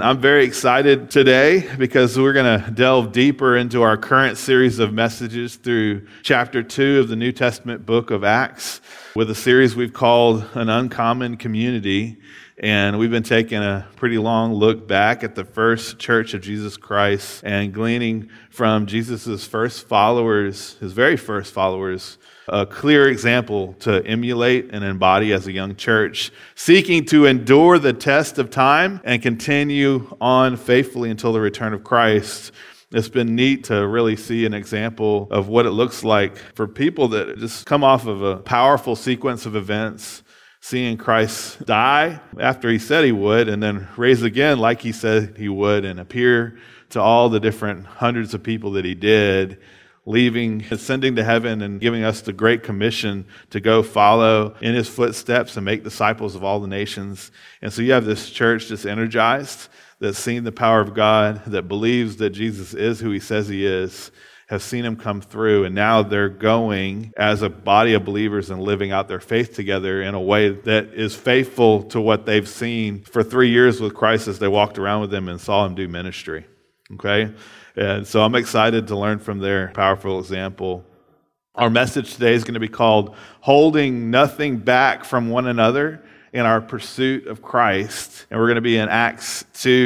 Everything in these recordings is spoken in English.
I'm very excited today because we're going to delve deeper into our current series of messages through chapter 2 of the New Testament book of Acts with a series we've called An Uncommon Community. And we've been taking a pretty long look back at the first church of Jesus Christ and gleaning from Jesus' first followers, his very first followers, a clear example to emulate and embody as a young church, seeking to endure the test of time and continue on faithfully until the return of Christ. It's been neat to really see an example of what it looks like for people that just come off of a powerful sequence of events, seeing Christ die after he said he would, and then rise again like he said he would, and appear to all the different hundreds of people that he did, leaving, ascending to heaven, and giving us the great commission to go follow in his footsteps and make disciples of all the nations. And so you have this church that's energized, that's seen the power of God, that believes that Jesus is who he says he is, have seen him come through, and now they're going as a body of believers and living out their faith together in a way that is faithful to what they've seen for 3 years with Christ as they walked around with him and saw him do ministry. Okay? And so I'm excited to learn from their powerful example. Our message today is going to be called Holding Nothing Back from One Another in Our Pursuit of Christ. And we're going to be in Acts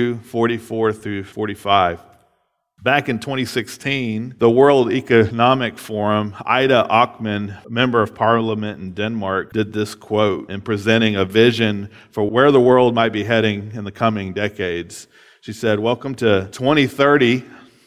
2:44 through 45. Back in 2016, the World Economic Forum, Ida Auckman, member of parliament in Denmark, did this quote in presenting a vision for where the world might be heading in the coming decades. She said, "Welcome to 2030.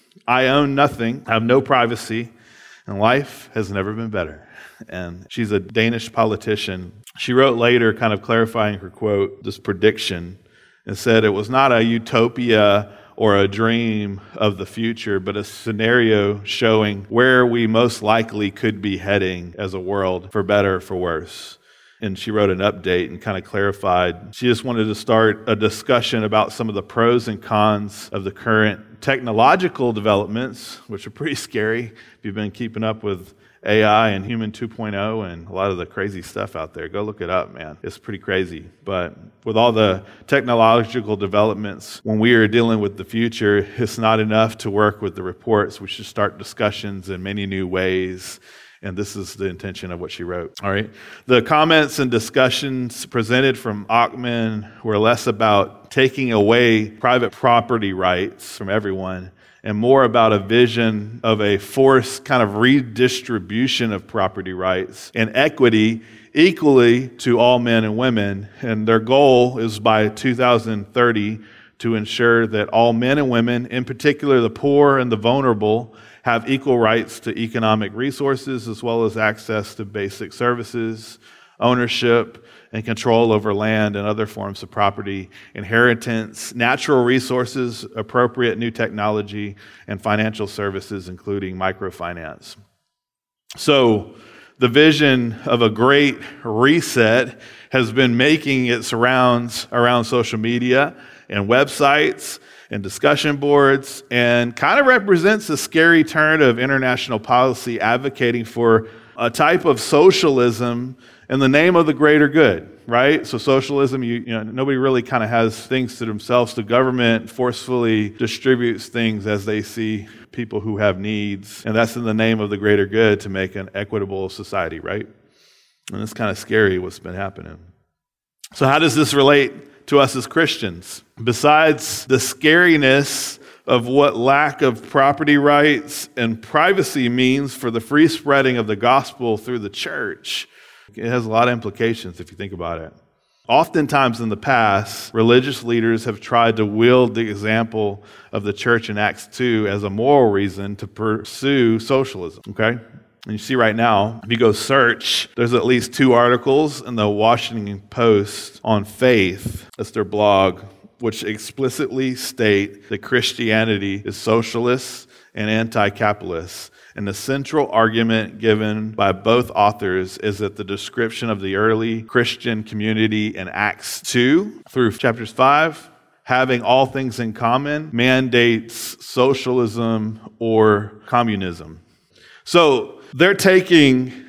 I own nothing, have no privacy, and life has never been better." And she's a Danish politician. She wrote later, kind of clarifying her quote, this prediction, and said it was not a utopia or a dream of the future, but a scenario showing where we most likely could be heading as a world, for better or for worse. And she wrote an update and kind of clarified. She just wanted to start a discussion about some of the pros and cons of the current technological developments, which are pretty scary if you've been keeping up with AI and Human 2.0 and a lot of the crazy stuff out there. Go look it up, man. It's pretty crazy. But with all the technological developments, when we are dealing with the future, it's not enough to work with the reports. We should start discussions in many new ways. And this is the intention of what she wrote. All right. The comments and discussions presented from Auckman were less about taking away private property rights from everyone and more about a vision of a forced kind of redistribution of property rights and equity equally to all men and women. And their goal is by 2030 to ensure that all men and women, in particular the poor and the vulnerable, have equal rights to economic resources as well as access to basic services, ownership, and control over land and other forms of property, inheritance, natural resources, appropriate new technology, and financial services, including microfinance. So, the vision of a great reset has been making its rounds around social media and websites and discussion boards, and kind of represents a scary turn of international policy advocating for a type of socialism in the name of the greater good, right? So socialism, you know, nobody really kind of has things to themselves. The government forcefully distributes things as they see people who have needs, and that's in the name of the greater good to make an equitable society, right? And it's kind of scary what's been happening. So how does this relate to us as Christians? Besides the scariness of what lack of property rights and privacy means for the free spreading of the gospel through the church, it has a lot of implications if you think about it. Oftentimes in the past, religious leaders have tried to wield the example of the church in Acts 2 as a moral reason to pursue socialism, okay? And you see right now, if you go search, there's at least 2 articles in the Washington Post on faith. That's their blog, which explicitly state that Christianity is socialist and anti-capitalist. And the central argument given by both authors is that the description of the early Christian community in Acts 2 through chapters 5, having all things in common, mandates socialism or communism. So they're taking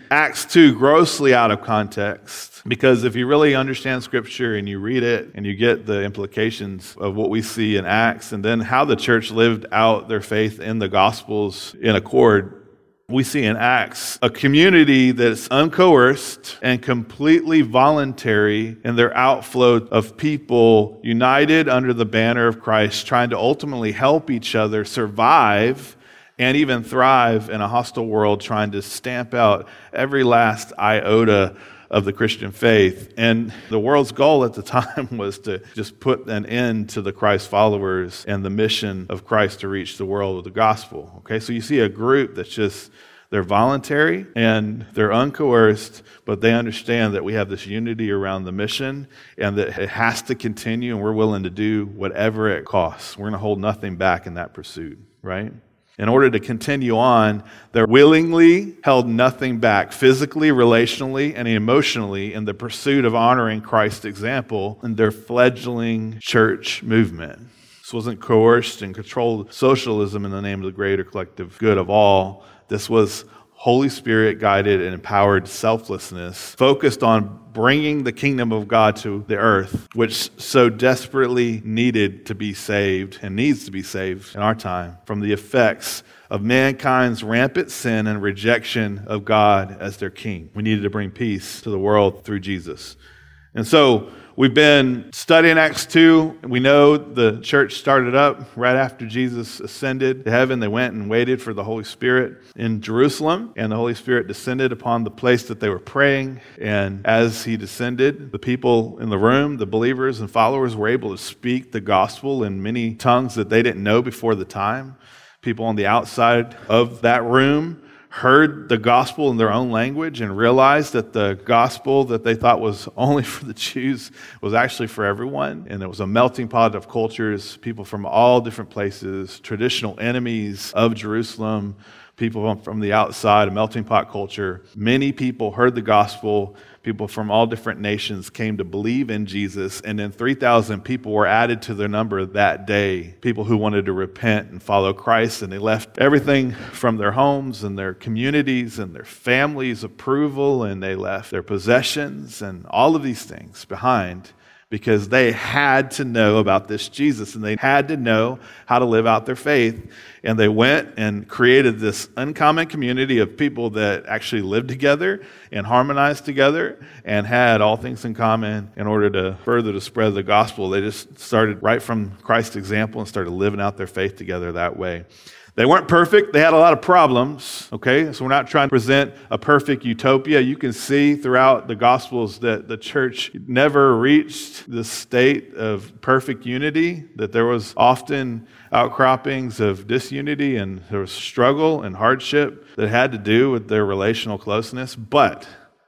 Acts 2 grossly out of context, because if you really understand Scripture and you read it and you get the implications of what we see in Acts and then how the church lived out their faith in the Gospels in accord, we see in Acts a community that's uncoerced and completely voluntary in their outflow of people united under the banner of Christ, trying to ultimately help each other survive and even thrive in a hostile world, trying to stamp out every last iota of the Christian faith. And the world's goal at the time was to just put an end to the Christ followers and the mission of Christ to reach the world with the gospel. Okay, so you see a group that's just, they're voluntary and they're uncoerced, but they understand that we have this unity around the mission and that it has to continue, and we're willing to do whatever it costs. We're going to hold nothing back in that pursuit, right? In order to continue on, they willingly held nothing back, physically, relationally, and emotionally, in the pursuit of honoring Christ's example in their fledgling church movement. This wasn't coerced and controlled socialism in the name of the greater collective good of all. This was Holy Spirit guided and empowered selflessness, focused on bringing the kingdom of God to the earth, which so desperately needed to be saved and needs to be saved in our time from the effects of mankind's rampant sin and rejection of God as their king. We needed to bring peace to the world through Jesus. And so we've been studying Acts 2. We know the church started up right after Jesus ascended to heaven. They went and waited for the Holy Spirit in Jerusalem, and the Holy Spirit descended upon the place that they were praying. And as he descended, the people in the room, the believers and followers, were able to speak the gospel in many tongues that they didn't know before the time. People on the outside of that room heard the gospel in their own language and realized that the gospel that they thought was only for the Jews was actually for everyone. And it was a melting pot of cultures, people from all different places, traditional enemies of Jerusalem, people from the outside, a melting pot culture. Many people heard the gospel. People from all different nations came to believe in Jesus, and then 3,000 people were added to their number that day, people who wanted to repent and follow Christ, and they left everything from their homes and their communities and their families' approval, and they left their possessions and all of these things behind because they had to know about this Jesus, and they had to know how to live out their faith. And they went and created this uncommon community of people that actually lived together and harmonized together and had all things in common in order to further to spread the gospel. They just started right from Christ's example and started living out their faith together that way. They weren't perfect. They had a lot of problems, okay? So we're not trying to present a perfect utopia. You can see throughout the Gospels that the church never reached the state of perfect unity, that there was often outcroppings of disunity, and there was struggle and hardship that had to do with their relational closeness. But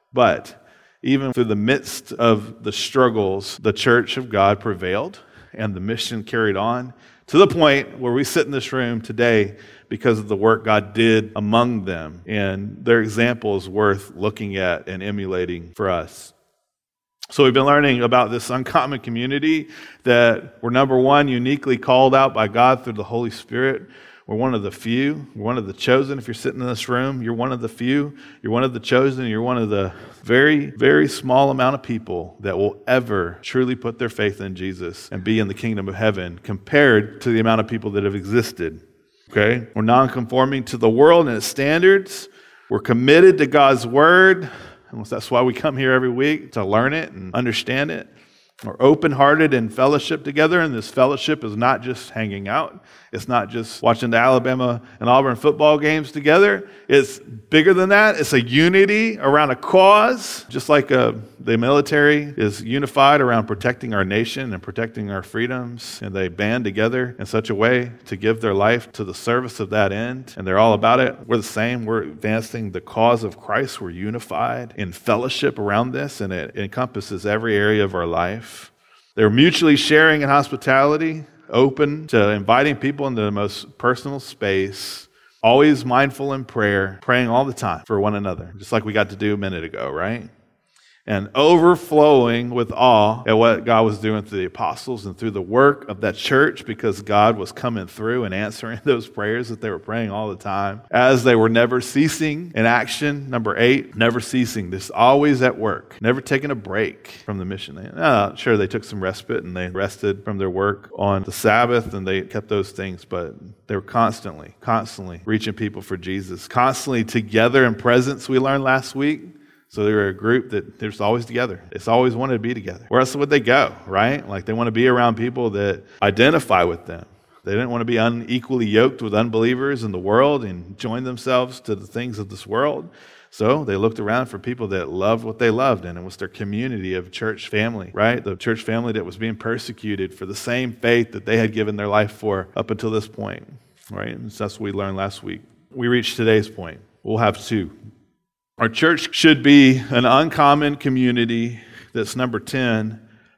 even through the midst of the struggles, the church of God prevailed and the mission carried on, to the point where we sit in this room today because of the work God did among them. And their example is worth looking at and emulating for us. So we've been learning about this uncommon community that we're, number one, uniquely called out by God through the Holy Spirit. We're one of the few. We're one of the chosen. If you're sitting in this room, you're one of the few. You're one of the chosen. You're one of the very, very small amount of people that will ever truly put their faith in Jesus and be in the kingdom of heaven compared to the amount of people that have existed. Okay? We're non-conforming to the world and its standards. We're committed to God's word. And that's why we come here every week, to learn it and understand it. We're open-hearted in fellowship together, and this fellowship is not just hanging out. It's not just watching the Alabama and Auburn football games together. It's bigger than that. It's a unity around a cause, just like the military is unified around protecting our nation and protecting our freedoms, and they band together in such a way to give their life to the service of that end, and they're all about it. We're the same. We're advancing the cause of Christ. We're unified in fellowship around this, and it encompasses every area of our life. They're mutually sharing in hospitality, open to inviting people into the most personal space, always mindful in prayer, praying all the time for one another, just like we got to do a minute ago, right? and overflowing with awe at what God was doing through the apostles and through the work of that church, because God was coming through and answering those prayers that they were praying all the time, as they were never ceasing in action. Number 8, never ceasing. This always at work, never taking a break from the mission. Sure, they took some respite and they rested from their work on the Sabbath and they kept those things, but they were constantly reaching people for Jesus, constantly together in presence, we learned last week. So they were a group that they're just always together. It's always wanted to be together. Where else would they go, right? Like they want to be around people that identify with them. They didn't want to be unequally yoked with unbelievers in the world and join themselves to the things of this world. So they looked around for people that loved what they loved, and it was their community of church family, right? The church family that was being persecuted for the same faith that they had given their life for up until this point, right? And so that's what we learned last week. We reached today's point. We'll have 2. Our church should be an uncommon community that's, number 10,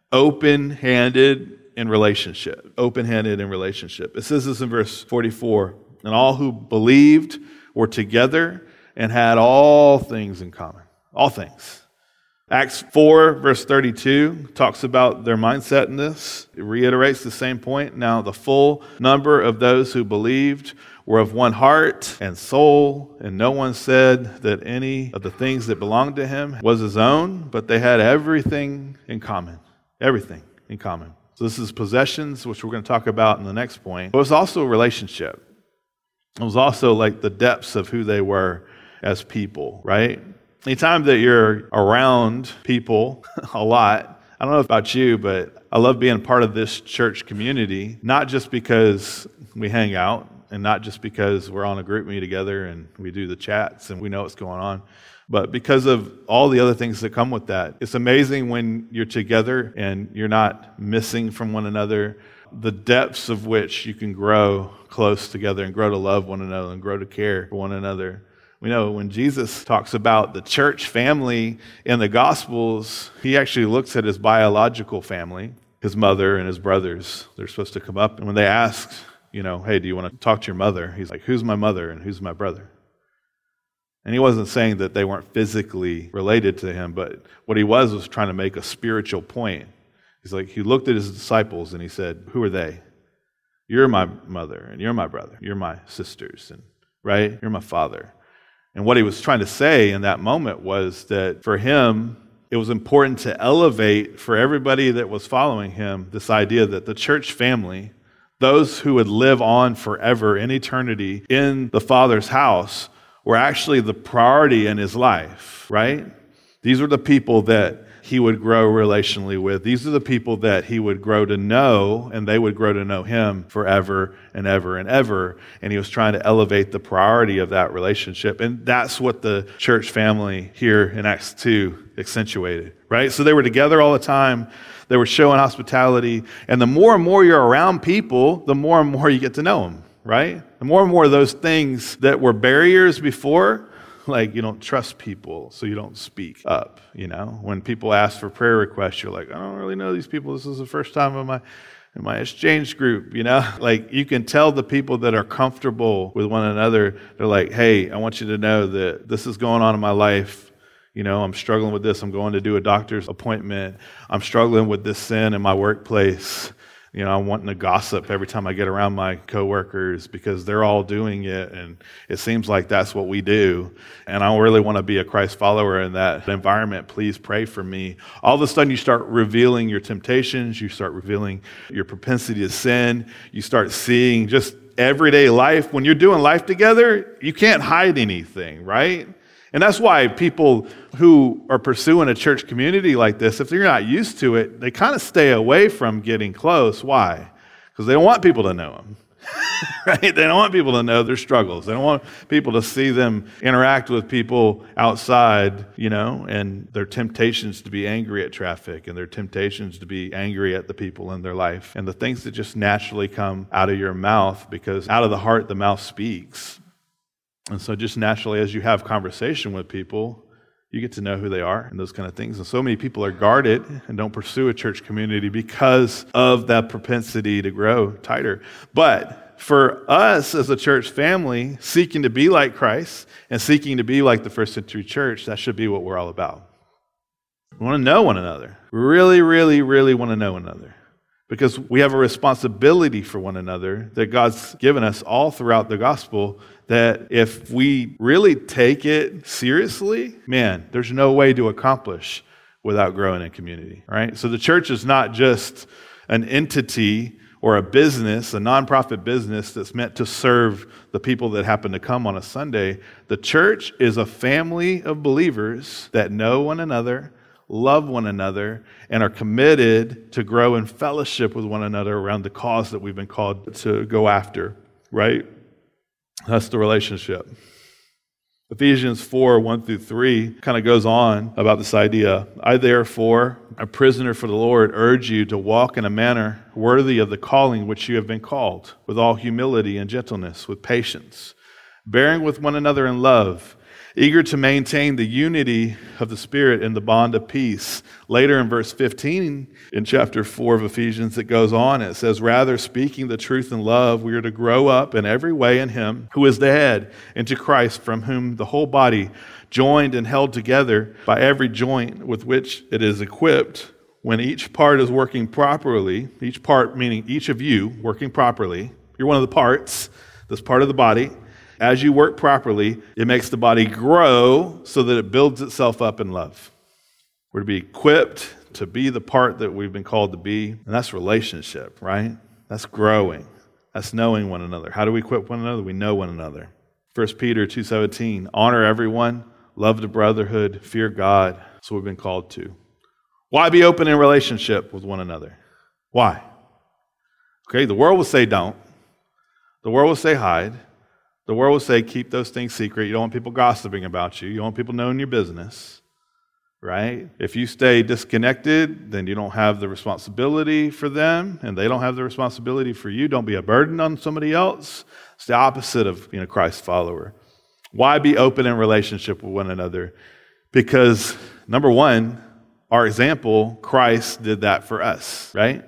open-handed in relationship. Open-handed in relationship. It says this in verse 44, and all who believed were together and had all things in common. All things. Acts 4, verse 32, talks about their mindset in this. It reiterates the same point. Now, the full number of those who believed were of one heart and soul, and no one said that any of the things that belonged to him was his own, but they had everything in common. Everything in common. So this is possessions, which we're going to talk about in the next point. But it was also a relationship. It was also like the depths of who they were as people, right? Anytime that you're around people a lot, I don't know about you, but I love being part of this church community, not just because we hang out, and not just because we're on a group meet together and we do the chats and we know what's going on, but because of all the other things that come with that. It's amazing when you're together and you're not missing from one another, the depths of which you can grow close together and grow to love one another and grow to care for one another. We know when Jesus talks about the church family in the Gospels, he actually looks at his biological family, his mother and his brothers. They're supposed to come up, and when they ask, hey, do you want to talk to your mother? He's like, who's my mother and who's my brother? And he wasn't saying that they weren't physically related to him, but what he was trying to make a spiritual point. He's like, he looked at his disciples and he said, who are they? You're my mother and you're my brother. You're my sisters, and right? You're my father. And what he was trying to say in that moment was that for him, it was important to elevate for everybody that was following him this idea that the church family, those who would live on forever in eternity in the Father's house, were actually the priority in his life, right? These were the people that he would grow relationally with. These are the people that he would grow to know, and they would grow to know him forever and ever and ever. And he was trying to elevate the priority of that relationship. And that's what the church family here in Acts 2 accentuated, right? So they were together all the time. They were showing hospitality. And the more and more you're around people, the more and more you get to know them, right? The more and more of those things that were barriers before, like you don't trust people, so you don't speak up, When people ask for prayer requests, you're like, I don't really know these people. This is the first time in my exchange group, Like you can tell the people that are comfortable with one another, they're like, hey, I want you to know that this is going on in my life. I'm struggling with this. I'm going to do a doctor's appointment. I'm struggling with this sin in my workplace. I'm wanting to gossip every time I get around my coworkers because they're all doing it, and it seems like that's what we do. And I really want to be a Christ follower in that environment. Please pray for me. All of a sudden, you start revealing your temptations. You start revealing your propensity to sin. You start seeing just everyday life. When you're doing life together, you can't hide anything, right? And that's why people who are pursuing a church community like this, if they're not used to it, they kind of stay away from getting close. Why? Because they don't want people to know them, right? They don't want people to know their struggles. They don't want people to see them interact with people outside, and their temptations to be angry at traffic and their temptations to be angry at the people in their life and the things that just naturally come out of your mouth, because out of the heart, the mouth speaks. And so just naturally, as you have conversation with people, you get to know who they are and those kind of things. And so many people are guarded and don't pursue a church community because of that propensity to grow tighter. But for us as a church family, seeking to be like Christ and seeking to be like the first century church, that should be what we're all about. We want to know one another. We really, really, really want to know one another. Because we have a responsibility for one another that God's given us all throughout the gospel, that if we really take it seriously, man, there's no way to accomplish without growing in community, right? So the church is not just an entity or a business, a nonprofit business that's meant to serve the people that happen to come on a Sunday. The church is a family of believers that know one another, love one another, and are committed to grow in fellowship with one another around the cause that we've been called to go after, right? That's the relationship. Ephesians 4, 1-3 kind of goes on about this idea. I therefore, a prisoner for the Lord, urge you to walk in a manner worthy of the calling which you have been called, with all humility and gentleness, with patience, bearing with one another in love, eager to maintain the unity of the Spirit in the bond of peace. Later in verse 15, in chapter 4 of Ephesians, it goes on. It says, rather, speaking the truth in love, we are to grow up in every way in Him who is the head, into Christ, from whom the whole body, joined and held together by every joint with which it is equipped, when each part is working properly, each part meaning each of you working properly, you're one of the parts, this part of the body. As you work properly, it makes the body grow so that it builds itself up in love. We're to be equipped to be the part that we've been called to be, and that's relationship, right? That's growing. That's knowing one another. How do we equip one another? We know one another. 1 Peter 2:17, honor everyone, love the brotherhood, fear God. That's what we've been called to. Why be open in relationship with one another? Why? Okay, the world will say don't. The world will say hide. The world will say, keep those things secret. You don't want people gossiping about you. You don't want people knowing your business, right? If you stay disconnected, then you don't have the responsibility for them, and they don't have the responsibility for you. Don't be a burden on somebody else. It's the opposite of being a Christ follower. Why be open in relationship with one another? Because, number one, our example, Christ did that for us, right?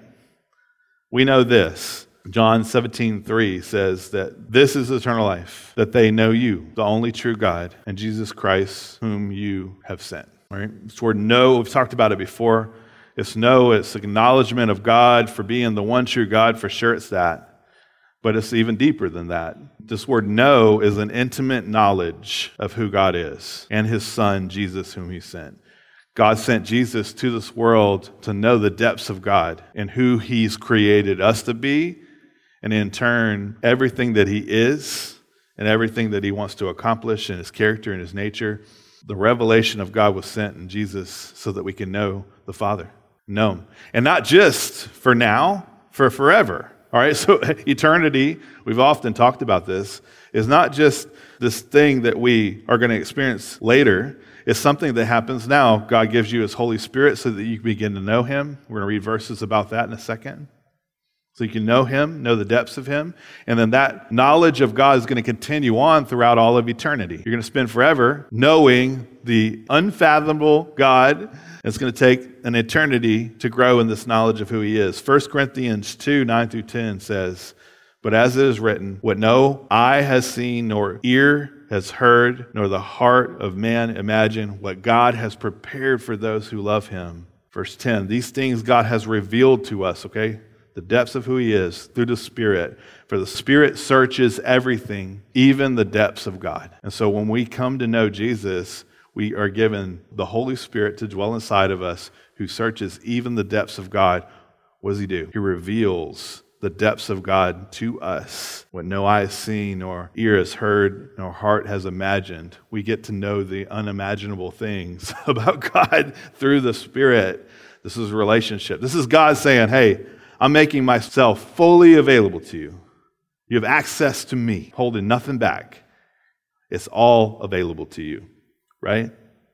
We know this. John 17:3 says that this is eternal life, that they know you, the only true God, and Jesus Christ, whom you have sent. All right? This word know, we've talked about it before. It's know, it's acknowledgement of God for being the one true God, for sure it's that. But it's even deeper than that. This word know is an intimate knowledge of who God is and His Son, Jesus, whom He sent. God sent Jesus to this world to know the depths of God and who He's created us to be, and in turn, everything that He is and everything that He wants to accomplish in His character and His nature. The revelation of God was sent in Jesus so that we can know the Father, know Him. And not just for now, for forever. All right, so eternity, we've often talked about this, is not just this thing that we are going to experience later. It's something that happens now. God gives you His Holy Spirit so that you can begin to know Him. We're going to read verses about that in a second. So you can know Him, know the depths of Him, and then that knowledge of God is going to continue on throughout all of eternity. You're going to spend forever knowing the unfathomable God. It's going to take an eternity to grow in this knowledge of who He is. 1 Corinthians 2, 9-10 says, but as it is written, what no eye has seen, nor ear has heard, nor the heart of man imagined, what God has prepared for those who love Him. Verse 10, these things God has revealed to us, okay? The depths of who He is through the Spirit. For the Spirit searches everything, even the depths of God. And so when we come to know Jesus, we are given the Holy Spirit to dwell inside of us, who searches even the depths of God. What does He do? He reveals the depths of God to us. What no eye has seen, nor ear has heard, nor heart has imagined. We get to know the unimaginable things about God through the Spirit. This is a relationship. This is God saying, hey, I'm making myself fully available to you. You have access to me, holding nothing back. It's all available to you, right?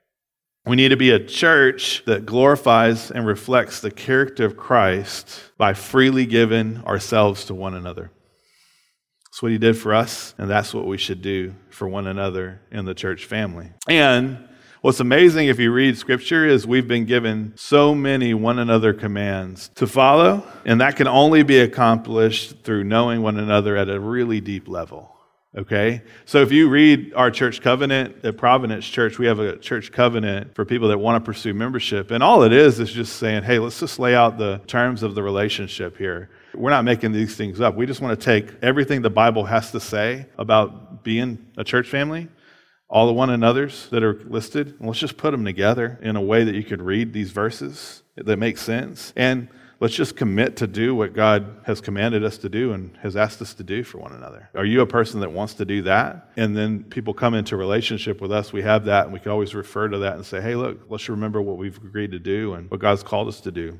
We need to be a church that glorifies and reflects the character of Christ by freely giving ourselves to one another. That's what He did for us, and that's what we should do for one another in the church family. And what's amazing if you read Scripture is we've been given so many one another commands to follow, and that can only be accomplished through knowing one another at a really deep level, Okay? So if you read our church covenant at Providence Church, we have a church covenant for people that want to pursue membership. And all it is just saying, hey, let's just lay out the terms of the relationship here. We're not making these things up. We just want to take everything the Bible has to say about being a church family, all the one another's that are listed, and let's just put them together in a way that you could read these verses that make sense. And let's just commit to do what God has commanded us to do and has asked us to do for one another. Are you a person that wants to do that? And then people come into relationship with us. We have that, and we can always refer to that and say, hey, look, let's remember what we've agreed to do and what God's called us to do.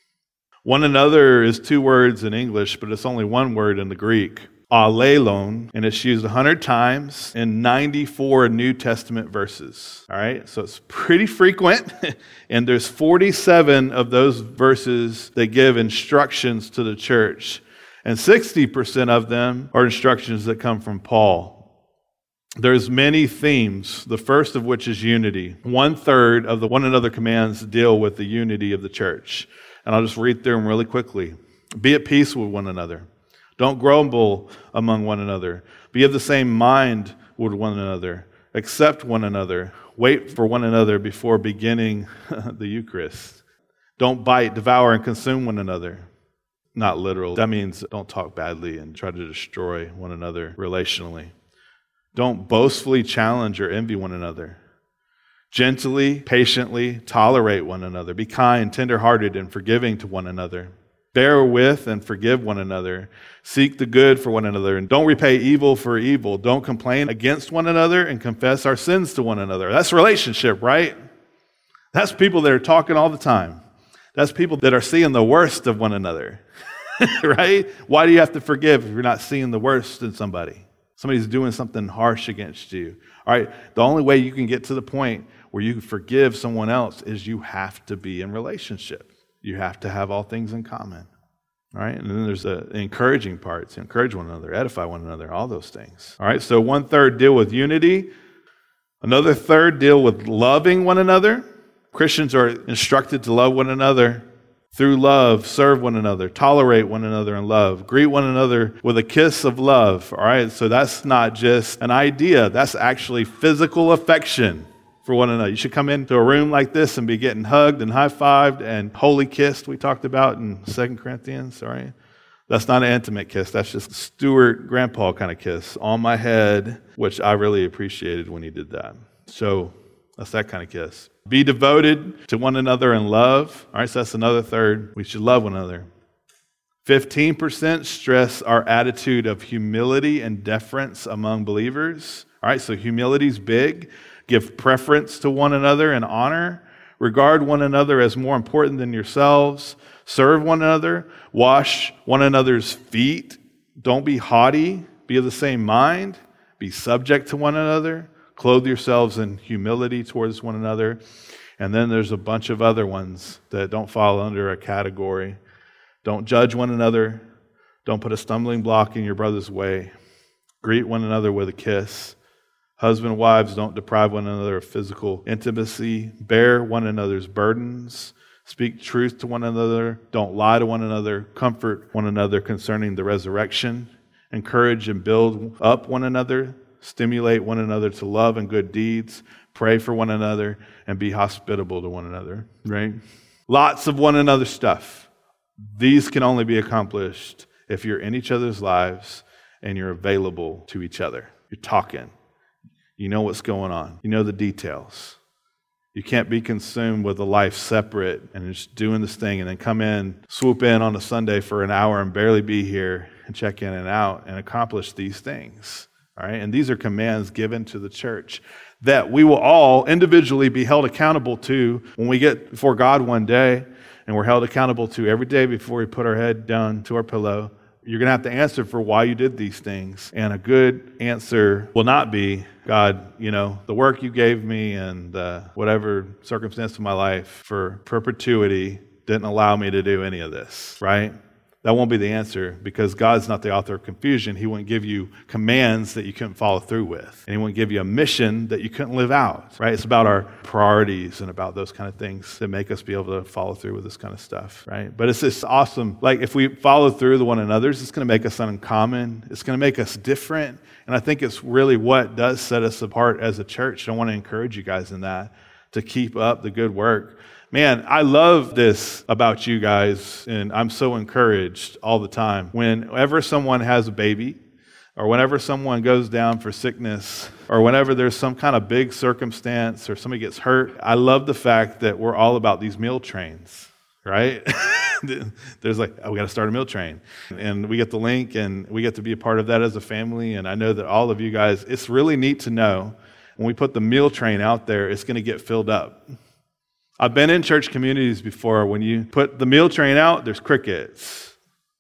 One another is 2 words in English, but it's only 1 word in the Greek, alelon, and it's used 100 times in 94 New Testament verses. All right, so it's pretty frequent, and there's 47 of those verses that give instructions to the church, and 60% of them are instructions that come from Paul. There's many themes, the first of which is unity. 1/3 of the one another commands deal with the unity of the church. And I'll just read through them really quickly. Be at peace with one another. Don't grumble among one another. Be of the same mind with one another. Accept one another. Wait for one another before beginning the Eucharist. Don't bite, devour, and consume one another. Not literal. That means don't talk badly and try to destroy one another relationally. Don't boastfully challenge or envy one another. Gently, patiently tolerate one another. Be kind, tender-hearted, and forgiving to one another. Bear with and forgive one another. Seek the good for one another, and don't repay evil for evil. Don't complain against one another and confess our sins to one another. That's relationship, right? That's people that are talking all the time. That's people that are seeing the worst of one another, right? Why do you have to forgive if you're not seeing the worst in somebody? Somebody's doing something harsh against you. All right, the only way you can get to the point where you can forgive someone else is you have to be in relationship. You have to have all things in common. All right, and then there's the encouraging parts. Encourage one another, edify one another, all those things. All right, so 1/3 deal with unity. Another 1/3 deal with loving one another. Christians are instructed to love one another. Through love, serve one another, tolerate one another in love, greet one another with a kiss of love. All right, so that's not just an idea. That's actually physical affection for one another. You should come into a room like this and be getting hugged and high-fived and holy kissed, we talked about in 2 Corinthians, all right? That's not an intimate kiss. That's just Stuart grandpa kind of kiss on my head, which I really appreciated when he did that. So that's that kind of kiss. Be devoted to one another in love. All right, so that's another 1/3. We should love one another. 15% stress our attitude of humility and deference among believers. All right, so humility's big. Give preference to one another and honor. Regard one another as more important than yourselves. Serve one another. Wash one another's feet. Don't be haughty. Be of the same mind. Be subject to one another. Clothe yourselves in humility towards one another. And then there's a bunch of other ones that don't fall under a category. Don't judge one another. Don't put a stumbling block in your brother's way. Greet one another with a kiss. Husband and wives, don't deprive one another of physical intimacy. Bear one another's burdens. Speak truth to one another. Don't lie to one another. Comfort one another concerning the resurrection. Encourage and build up one another. Stimulate one another to love and good deeds. Pray for one another and be hospitable to one another, right? Lots of one another stuff. These can only be accomplished if you're in each other's lives and you're available to each other. You're talking. You know what's going on. You know the details. You can't be consumed with a life separate and just doing this thing and then come in, swoop in on a Sunday for an hour and barely be here and check in and out and accomplish these things. All right, and these are commands given to the church that we will all individually be held accountable to when we get before God one day, and we're held accountable to every day before we put our head down to our pillow. You're going to have to answer for why you did these things. And a good answer will not be, God, the work you gave me and whatever circumstance of my life for perpetuity didn't allow me to do any of this, right? That won't be the answer, because God's not the author of confusion. He wouldn't give you commands that you couldn't follow through with. And He wouldn't give you a mission that you couldn't live out, right? It's about our priorities and about those kind of things that make us be able to follow through with this kind of stuff, right? But it's just awesome. Like, if we follow through with one another's, it's going to make us uncommon. It's going to make us different. And I think it's really what does set us apart as a church. I want to encourage you guys in that, to keep up the good work. Man, I love this about you guys, and I'm so encouraged all the time. Whenever someone has a baby, or whenever someone goes down for sickness, or whenever there's some kind of big circumstance or somebody gets hurt, I love the fact that we're all about these meal trains, right? There's like, we got to start a meal train. And we get the link, and we get to be a part of that as a family. And I know that all of you guys, it's really neat to know when we put the meal train out there, it's going to get filled up. I've been in church communities before. When you put the meal train out, there's crickets.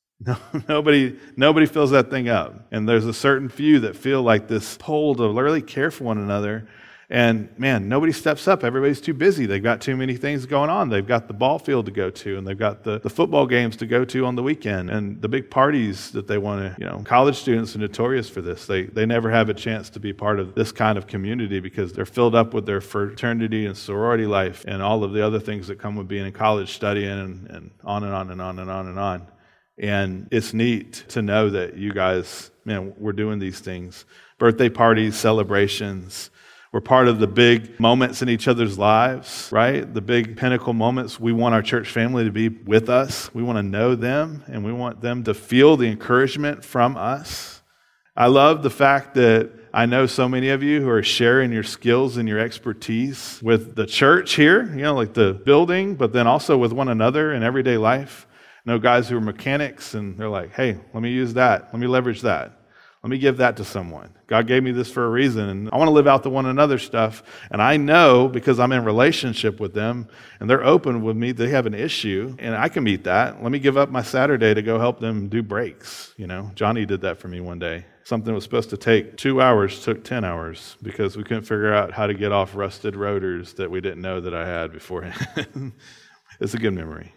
Nobody fills that thing up. And there's a certain few that feel like this pull to really care for one another. And man, nobody steps up. Everybody's too busy. They've got too many things going on. They've got the ball field to go to, and they've got the football games to go to on the weekend, and the big parties that they want to, college students are notorious for this. They never have a chance to be part of this kind of community because they're filled up with their fraternity and sorority life and all of the other things that come with being in college, studying, and on and on and on and on and on. And it's neat to know that you guys, man, we're doing these things. Birthday parties, celebrations. We're part of the big moments in each other's lives, right? The big pinnacle moments. We want our church family to be with us. We want to know them, and we want them to feel the encouragement from us. I love the fact that I know so many of you who are sharing your skills and your expertise with the church here, like the building, but then also with one another in everyday life. I know guys who are mechanics, and they're like, hey, let me use that. Let me leverage that. Let me give that to someone. God gave me this for a reason, and I want to live out the one another stuff. And I know, because I'm in relationship with them, and they're open with me, they have an issue, and I can meet that. Let me give up my Saturday to go help them do brakes. Johnny did that for me one day. Something was supposed to take 2 hours, took 10 hours, because we couldn't figure out how to get off rusted rotors that we didn't know that I had beforehand. It's a good memory.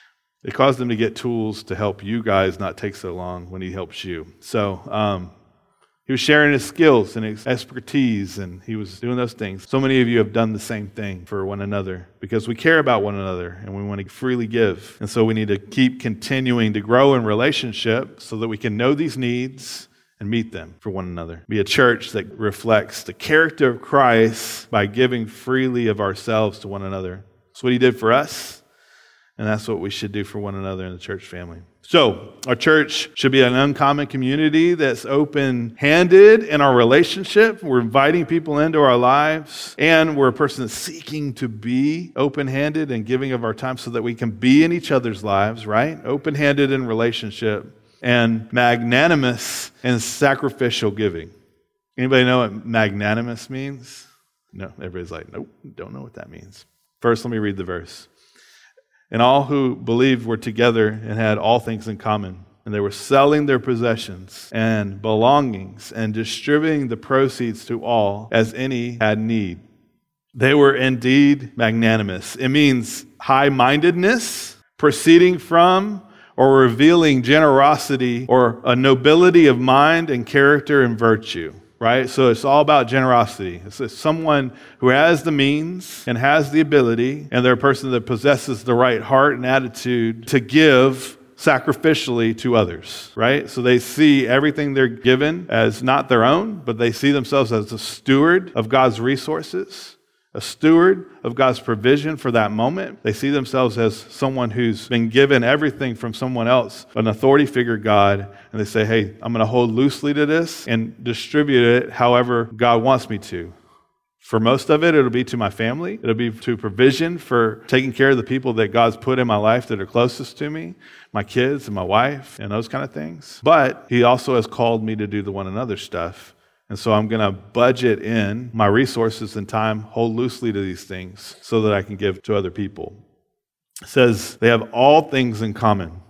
It caused him to get tools to help you guys not take so long when he helps you. So he was sharing his skills and his expertise, and he was doing those things. So many of you have done the same thing for one another because we care about one another and we want to freely give. And so we need to keep continuing to grow in relationship so that we can know these needs and meet them for one another. Be a church that reflects the character of Christ by giving freely of ourselves to one another. That's what he did for us. And that's what we should do for one another in the church family. So, our church should be an uncommon community that's open-handed in our relationship. We're inviting people into our lives, and we're a person that's seeking to be open-handed and giving of our time so that we can be in each other's lives, right? Open-handed in relationship, and magnanimous and sacrificial giving. Anybody know what magnanimous means? No, everybody's like, nope, don't know what that means. First, let me read the verse. And all who believed were together and had all things in common. And they were selling their possessions and belongings and distributing the proceeds to all as any had need. They were indeed magnanimous. It means high-mindedness, proceeding from or revealing generosity or a nobility of mind and character and virtue. Right? So it's all about generosity. It's someone who has the means and has the ability, and they're a person that possesses the right heart and attitude to give sacrificially to others, right? So they see everything they're given as not their own, but they see themselves as a steward of God's resources, a steward of God's provision for that moment. They see themselves as someone who's been given everything from someone else, an authority figure, God, and they say, hey, I'm going to hold loosely to this and distribute it however God wants me to. For most of it, it'll be to my family. It'll be to provision for taking care of the people that God's put in my life that are closest to me, my kids and my wife and those kind of things. But He also has called me to do the one another stuff. And so I'm going to budget in my resources and time, hold loosely to these things so that I can give to other people. It says they have all things in common.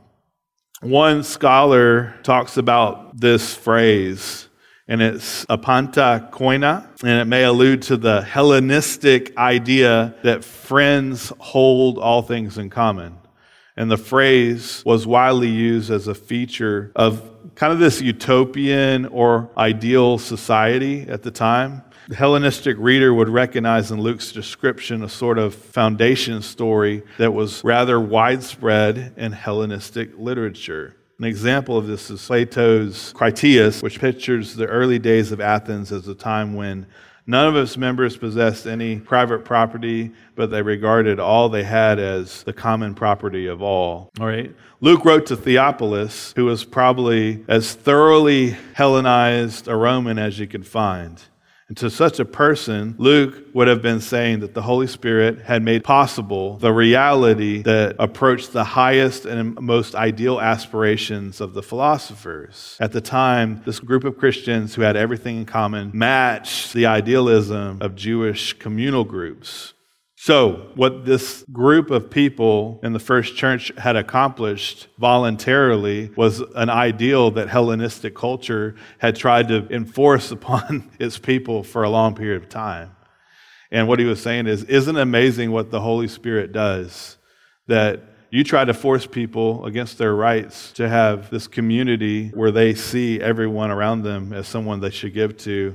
One scholar talks about this phrase, and it's apanta koina, and it may allude to the Hellenistic idea that friends hold all things in common. And the phrase was widely used as a feature of kind of this utopian or ideal society at the time. The Hellenistic reader would recognize in Luke's description a sort of foundation story that was rather widespread in Hellenistic literature. An example of this is Plato's Critias, which pictures the early days of Athens as a time when none of its members possessed any private property, but they regarded all they had as the common property of all. All right. Luke wrote to Theophilus, who was probably as thoroughly Hellenized a Roman as you could find. And to such a person, Luke would have been saying that the Holy Spirit had made possible the reality that approached the highest and most ideal aspirations of the philosophers. At the time, this group of Christians who had everything in common matched the idealism of Jewish communal groups. So, what this group of people in the first church had accomplished voluntarily was an ideal that Hellenistic culture had tried to enforce upon its people for a long period of time. And what he was saying is, isn't it amazing what the Holy Spirit does? That you try to force people against their rights to have this community where they see everyone around them as someone they should give to.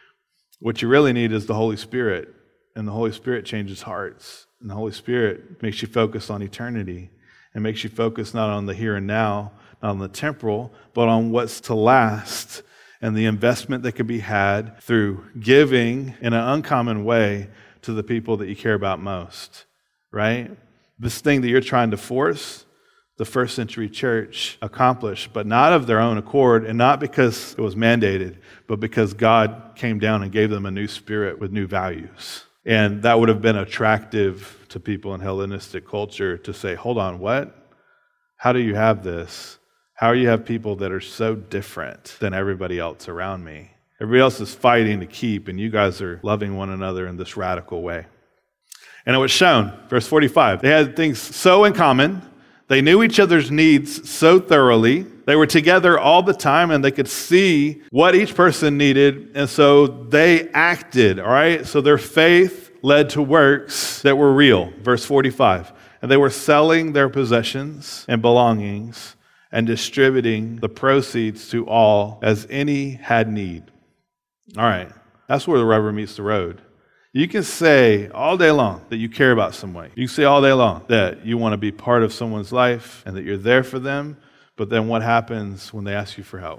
What you really need is the Holy Spirit. And the Holy Spirit changes hearts. And the Holy Spirit makes you focus on eternity and makes you focus not on the here and now, not on the temporal, but on what's to last and the investment that can be had through giving in an uncommon way to the people that you care about most, right? This thing that you're trying to force, the first century church accomplished, but not of their own accord and not because it was mandated, but because God came down and gave them a new spirit with new values. And that would have been attractive to people in Hellenistic culture to say, hold on, what? How do you have this? How do you have people that are so different than everybody else around me? Everybody else is fighting to keep, and you guys are loving one another in this radical way. And it was shown, verse 45, they had things so in common. They knew each other's needs so thoroughly. They were together all the time, and they could see what each person needed, and so they acted, all right? So their faith led to works that were real. Verse 45, and they were selling their possessions and belongings and distributing the proceeds to all as any had need. All right, that's where the rubber meets the road. You can say all day long that you care about someone. You can say all day long that you want to be part of someone's life and that you're there for them. But then what happens when they ask you for help?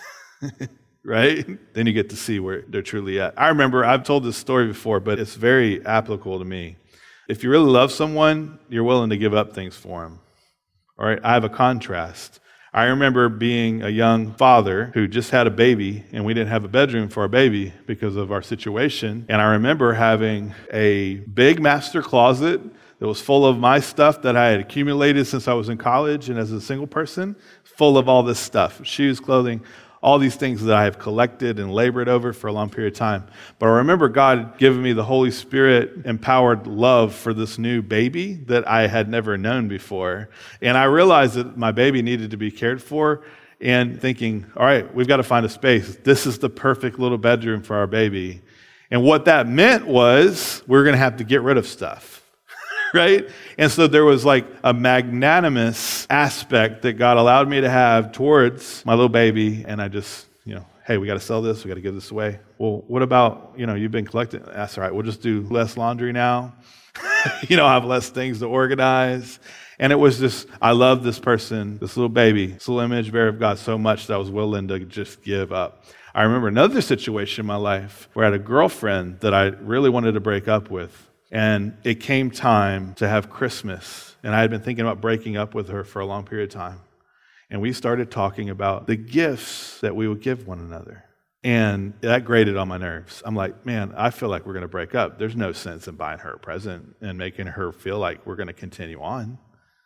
Right? Then you get to see where they're truly at. I remember, I've told this story before, but it's very applicable to me. If you really love someone, you're willing to give up things for them. All right? I have a contrast. I remember being a young father who just had a baby, and we didn't have a bedroom for our baby because of our situation. And I remember having a big master closet that was full of my stuff that I had accumulated since I was in college and as a single person, full of all this stuff, shoes, clothing, all these things that I have collected and labored over for a long period of time. But I remember God giving me the Holy Spirit-empowered love for this new baby that I had never known before. And I realized that my baby needed to be cared for and thinking, all right, we've got to find a space. This is the perfect little bedroom for our baby. And what that meant was we're going to have to get rid of stuff. Right? And so there was like a magnanimous aspect that God allowed me to have towards my little baby. And I just, hey, we got to sell this. We got to give this away. Well, what about, you've been collecting. That's all right. We'll just do less laundry now. Have less things to organize. And it was just, I love this person, this little baby, this little image bearer of God so much that I was willing to just give up. I remember another situation in my life where I had a girlfriend that I really wanted to break up with. And it came time to have Christmas. And I had been thinking about breaking up with her for a long period of time. And we started talking about the gifts that we would give one another. And that grated on my nerves. I'm like, man, I feel like we're going to break up. There's no sense in buying her a present and making her feel like we're going to continue on.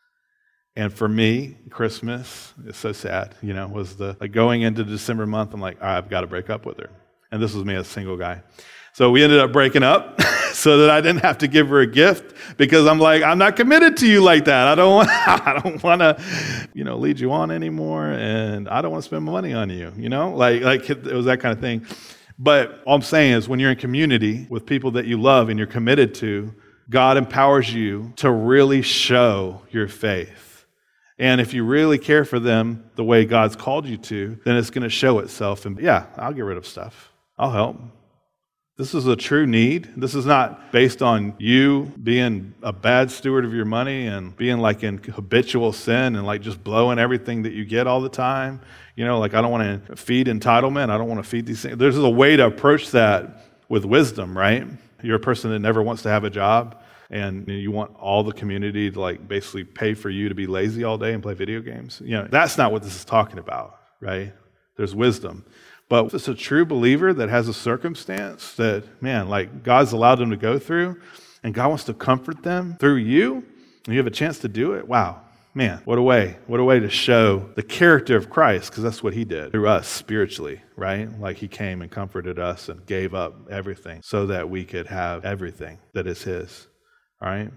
And for me, Christmas, it's so sad, was going into the December month, I'm like, I've got to break up with her. And this was me as a single guy. So we ended up breaking up so that I didn't have to give her a gift because I'm like, I'm not committed to you like that. I don't want to, lead you on anymore, and I don't want to spend my money on you, like it was that kind of thing. But all I'm saying is when you're in community with people that you love and you're committed to, God empowers you to really show your faith. And if you really care for them the way God's called you to, then it's going to show itself. And yeah, I'll get rid of stuff. I'll help. This is a true need. This is not based on you being a bad steward of your money and being like in habitual sin and like just blowing everything that you get all the time. You know, like I don't want to feed entitlement. I don't want to feed these things. There's a way to approach that with wisdom, right? You're a person that never wants to have a job and you want all the community to like basically pay for you to be lazy all day and play video games. You know, that's not what this is talking about, right? There's wisdom. But if it's a true believer that has a circumstance that, man, like God's allowed them to go through and God wants to comfort them through you, and you have a chance to do it, wow, man, what a way to show the character of Christ, because that's what he did through us spiritually, right? Like he came and comforted us and gave up everything so that we could have everything that is his, all right?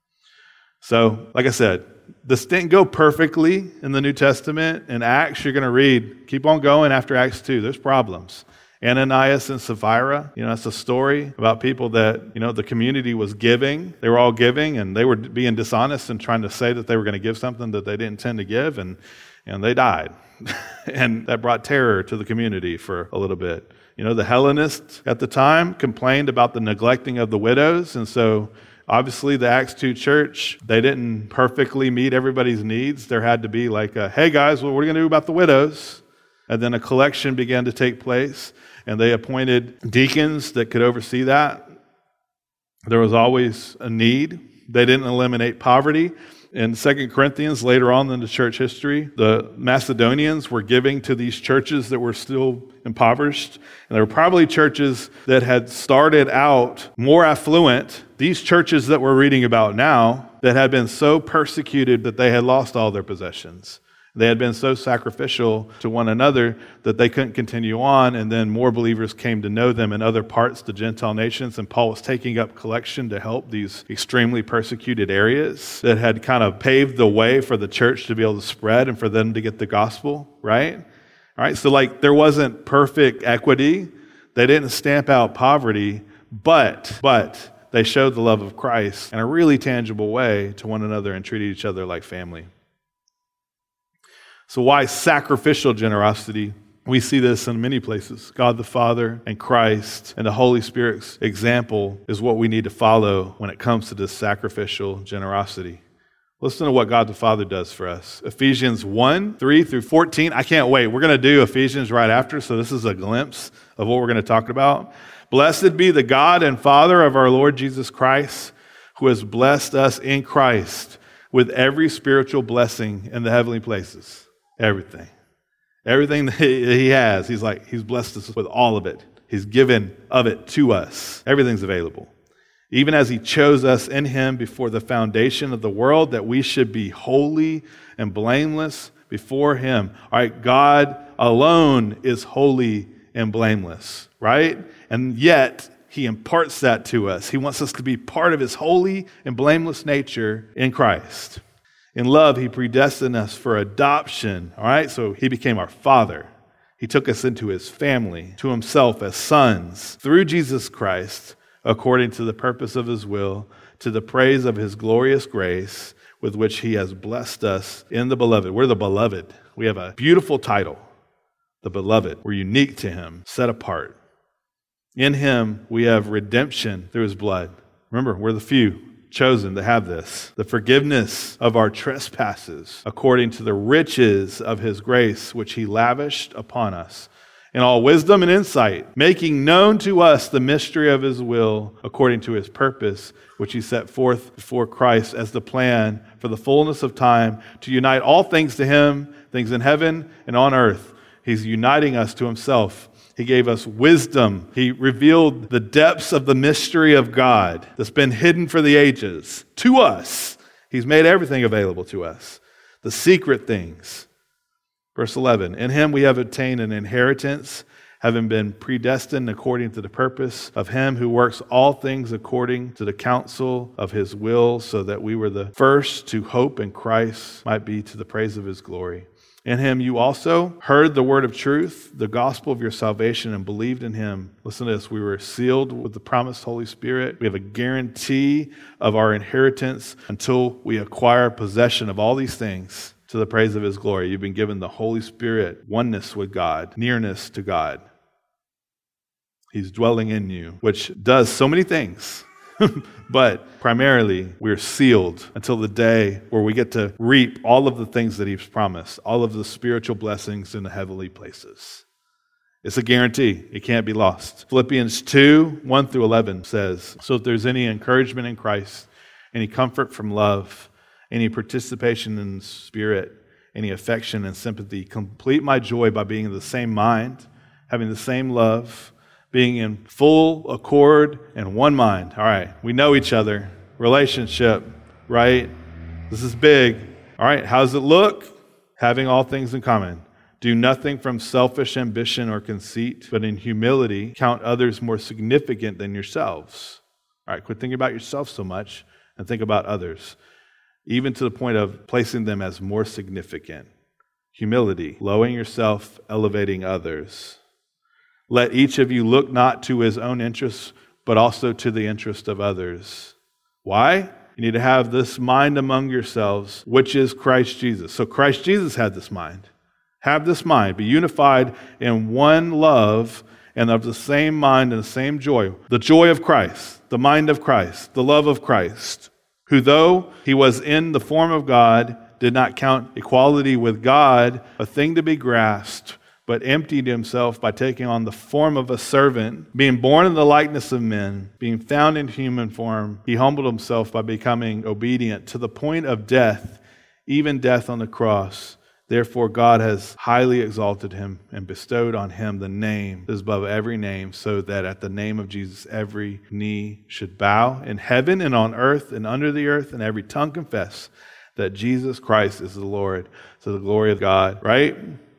So, like I said, this didn't go perfectly in the New Testament. In Acts, you're going to read, keep on going after Acts 2. There's problems. Ananias and Sapphira, it's a story about people that, the community was giving. They were all giving, and they were being dishonest and trying to say that they were going to give something that they didn't intend to give, and they died. And that brought terror to the community for a little bit. The Hellenists at the time complained about the neglecting of the widows, and so obviously, the Acts 2 church, they didn't perfectly meet everybody's needs. There had to be like, hey guys, what are we going to do about the widows? And then a collection began to take place, and they appointed deacons that could oversee that. There was always a need. They didn't eliminate poverty. In 2 Corinthians, later on in the church history, the Macedonians were giving to these churches that were still impoverished. And there were probably churches that had started out more affluent. These churches that we're reading about now that had been so persecuted that they had lost all their possessions. They had been so sacrificial to one another that they couldn't continue on, and then more believers came to know them in other parts, the Gentile nations, and Paul was taking up collection to help these extremely persecuted areas that had kind of paved the way for the church to be able to spread and for them to get the gospel, right? All right, so like there wasn't perfect equity. They didn't stamp out poverty, but they showed the love of Christ in a really tangible way to one another and treated each other like family. So why sacrificial generosity? We see this in many places. God the Father and Christ and the Holy Spirit's example is what we need to follow when it comes to this sacrificial generosity. Listen to what God the Father does for us. Ephesians 1, 3 through 14. I can't wait. We're going to do Ephesians right after, so this is a glimpse of what we're going to talk about. Blessed be the God and Father of our Lord Jesus Christ, who has blessed us in Christ with every spiritual blessing in the heavenly places. Everything that he has, he's blessed us with all of it. He's given of it to us. Everything's available. Even as he chose us in him before the foundation of the world, that we should be holy and blameless before him. All right, God alone is holy and blameless, right? And yet, he imparts that to us. He wants us to be part of his holy and blameless nature in Christ. In love, he predestined us for adoption, all right? So he became our Father. He took us into his family, to himself as sons, through Jesus Christ, according to the purpose of his will, to the praise of his glorious grace, with which he has blessed us in the beloved. We're the beloved. We have a beautiful title, the beloved. We're unique to him, set apart. In him, we have redemption through his blood. Remember, we're the few chosen to have this. The forgiveness of our trespasses according to the riches of his grace, which he lavished upon us in all wisdom and insight, making known to us the mystery of his will according to his purpose, which he set forth before Christ as the plan for the fullness of time to unite all things to him, things in heaven and on earth. He's uniting us to himself. He gave us wisdom. He revealed the depths of the mystery of God that's been hidden for the ages to us. He's made everything available to us. The secret things. Verse 11, in him we have obtained an inheritance, having been predestined according to the purpose of him who works all things according to the counsel of his will, so that we were the first to hope in Christ might be to the praise of his glory. In him you also heard the word of truth, the gospel of your salvation, and believed in him. Listen to this. We were sealed with the promised Holy Spirit. We have a guarantee of our inheritance until we acquire possession of all these things to the praise of his glory. You've been given the Holy Spirit, oneness with God, nearness to God. He's dwelling in you, which does so many things. But primarily, we're sealed until the day where we get to reap all of the things that he's promised, all of the spiritual blessings in the heavenly places. It's a guarantee. It can't be lost. Philippians 2, 1 through 11 says, "So if there's any encouragement in Christ, any comfort from love, any participation in the Spirit, any affection and sympathy, complete my joy by being of the same mind, having the same love, being in full accord and one mind." All right, we know each other. Relationship, right? This is big. All right, how does it look? Having all things in common. Do nothing from selfish ambition or conceit, but in humility count others more significant than yourselves. All right, quit thinking about yourself so much and think about others, even to the point of placing them as more significant. Humility, lowering yourself, elevating others. Let each of you look not to his own interests, but also to the interest of others. Why? You need to have this mind among yourselves, which is Christ Jesus. So Christ Jesus had this mind. Have this mind. Be unified in one love and of the same mind and the same joy. The joy of Christ, the mind of Christ, the love of Christ, who though he was in the form of God, did not count equality with God a thing to be grasped, but emptied himself by taking on the form of a servant, being born in the likeness of men, being found in human form. He humbled himself by becoming obedient to the point of death, even death on the cross. Therefore, God has highly exalted him and bestowed on him the name that is above every name, so that at the name of Jesus every knee should bow in heaven and on earth and under the earth, and every tongue confess that Jesus Christ is the Lord, to the glory of God, right?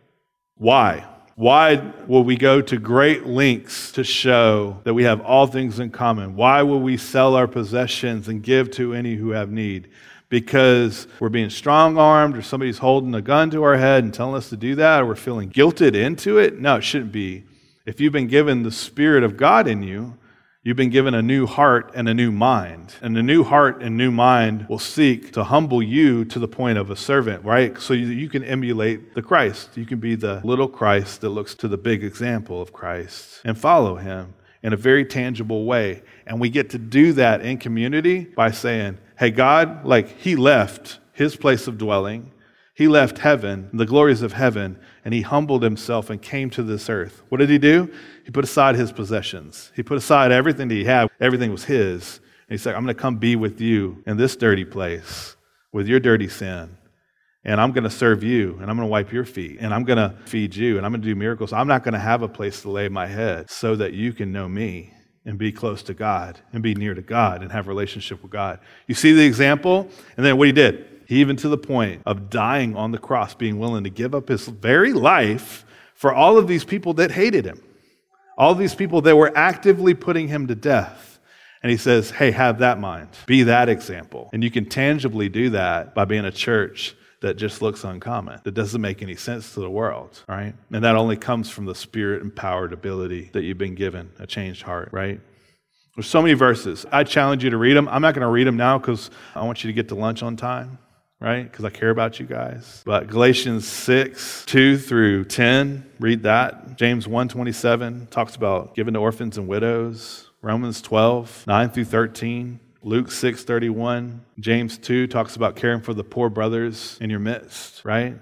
Why? Why will we go to great lengths to show that we have all things in common? Why will we sell our possessions and give to any who have need? Because we're being strong-armed, or somebody's holding a gun to our head and telling us to do that, or we're feeling guilted into it? No, it shouldn't be. If you've been given the Spirit of God in you, you've been given a new heart and a new mind. And the new heart and new mind will seek to humble you to the point of a servant, right? So you can emulate the Christ. You can be the little Christ that looks to the big example of Christ and follow him in a very tangible way. And we get to do that in community by saying, hey, God, like he left his place of dwelling. He left heaven, the glories of heaven, and he humbled himself and came to this earth. What did he do? He put aside his possessions. He put aside everything that he had. Everything was his. And he said, I'm going to come be with you in this dirty place with your dirty sin. And I'm going to serve you, and I'm going to wipe your feet, and I'm going to feed you, and I'm going to do miracles. I'm not going to have a place to lay my head so that you can know me and be close to God and be near to God and have a relationship with God. You see the example? And then what he did? He even to the point of dying on the cross, being willing to give up his very life for all of these people that hated him, all of these people that were actively putting him to death. And he says, hey, have that mind. Be that example. And you can tangibly do that by being a church that just looks uncommon, that doesn't make any sense to the world, right? And that only comes from the Spirit-empowered ability that you've been given, a changed heart, right? There's so many verses. I challenge you to read them. I'm not going to read them now because I want you to get to lunch on time, right? Because I care about you guys. But Galatians 6, 2 through 10, read that. James 1:27 talks about giving to orphans and widows. Romans 12, 9 through 13. Luke 6:31, James 2 talks about caring for the poor brothers in your midst, right?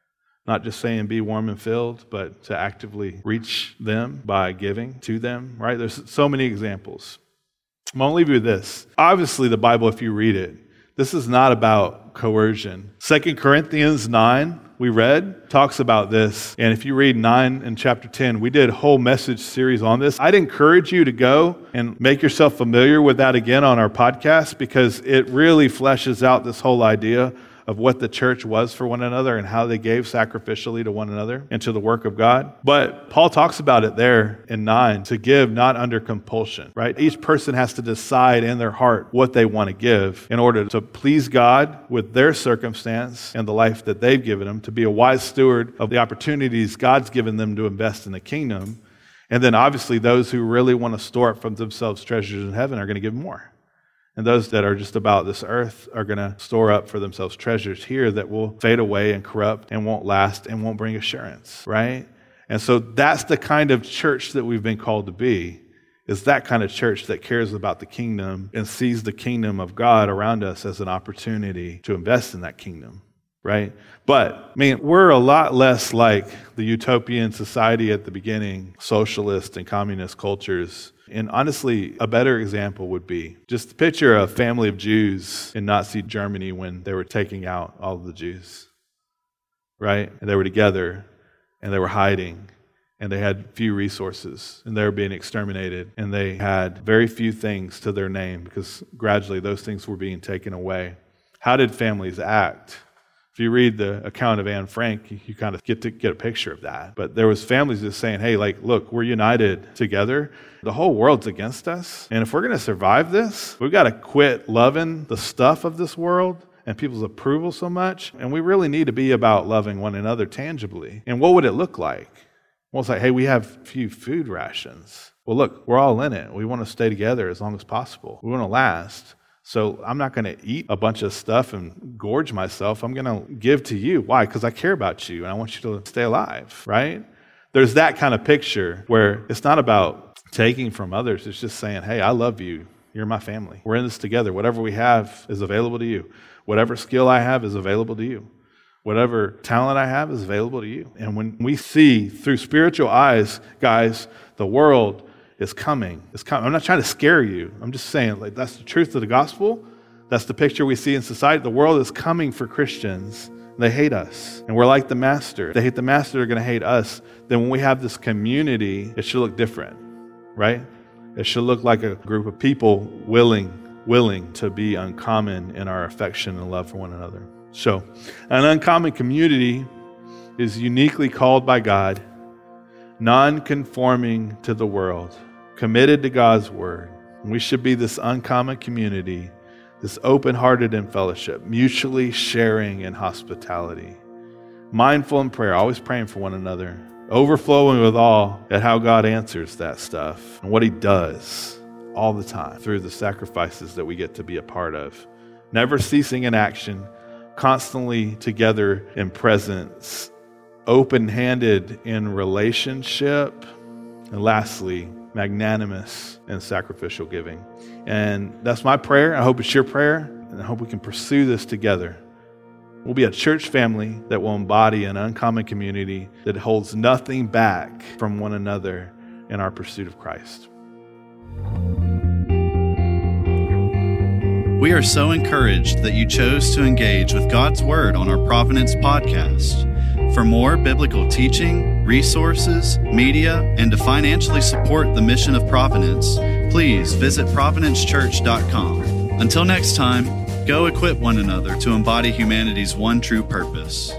Not just saying be warm and filled, but to actively reach them by giving to them, right? There's so many examples. I'm going to leave you with this. Obviously, the Bible, if you read it, this is not about coercion. 2 Corinthians 9, we read, talks about this. And if you read 9 and chapter 10, we did a whole message series on this. I'd encourage you to go and make yourself familiar with that again on our podcast, because it really fleshes out this whole idea of what the church was for one another and how they gave sacrificially to one another and to the work of God. But Paul talks about it there in 9, to give not under compulsion, right? Each person has to decide in their heart what they want to give in order to please God with their circumstance and the life that they've given them, to be a wise steward of the opportunities God's given them to invest in the kingdom. And then obviously those who really want to store up for themselves treasures in heaven are going to give more. And those that are just about this earth are going to store up for themselves treasures here that will fade away and corrupt and won't last and won't bring assurance, right? And so that's the kind of church that we've been called to be, is that kind of church that cares about the kingdom and sees the kingdom of God around us as an opportunity to invest in that kingdom, right? But, we're a lot less like the utopian society at the beginning, socialist and communist cultures. And honestly, a better example would be just picture a family of Jews in Nazi Germany when they were taking out all of the Jews, right? And they were together, and they were hiding, and they had few resources, and they were being exterminated, and they had very few things to their name because gradually those things were being taken away. How did families act? If you read the account of Anne Frank, you kind of get a picture of that. But there was families just saying, hey, look, we're united together. The whole world's against us. And if we're going to survive this, we've got to quit loving the stuff of this world and people's approval so much. And we really need to be about loving one another tangibly. And what would it look like? Well, it's like, hey, we have few food rations. Well, look, we're all in it. We want to stay together as long as possible. We want to last. So I'm not going to eat a bunch of stuff and gorge myself. I'm going to give to you. Why? Because I care about you and I want you to stay alive, right? There's that kind of picture where it's not about taking from others. It's just saying, hey, I love you. You're my family. We're in this together. Whatever we have is available to you. Whatever skill I have is available to you. Whatever talent I have is available to you. And when we see through spiritual eyes, guys, the world is coming. It's coming. I'm not trying to scare you. I'm just saying, that's the truth of the gospel. That's the picture we see in society. The world is coming for Christians. They hate us. And we're like the master. They hate the master, they're going to hate us. Then when we have this community, it should look different, right? It should look like a group of people willing to be uncommon in our affection and love for one another. So, an uncommon community is uniquely called by God, non-conforming to the world, committed to God's word. And we should be this uncommon community, this open-hearted in fellowship, mutually sharing in hospitality, mindful in prayer, always praying for one another, overflowing with awe at how God answers that stuff and what he does all the time through the sacrifices that we get to be a part of, never ceasing in action, constantly together in presence, open-handed in relationship, and lastly, magnanimous and sacrificial giving. And that's my prayer. I hope it's your prayer, and I hope we can pursue this together. We'll be a church family that will embody an uncommon community that holds nothing back from one another in our pursuit of Christ. We are so encouraged that you chose to engage with God's Word on our Providence podcast. For more biblical teaching, resources, media, and to financially support the mission of Providence, please visit providencechurch.com. Until next time, go equip one another to embody humanity's one true purpose.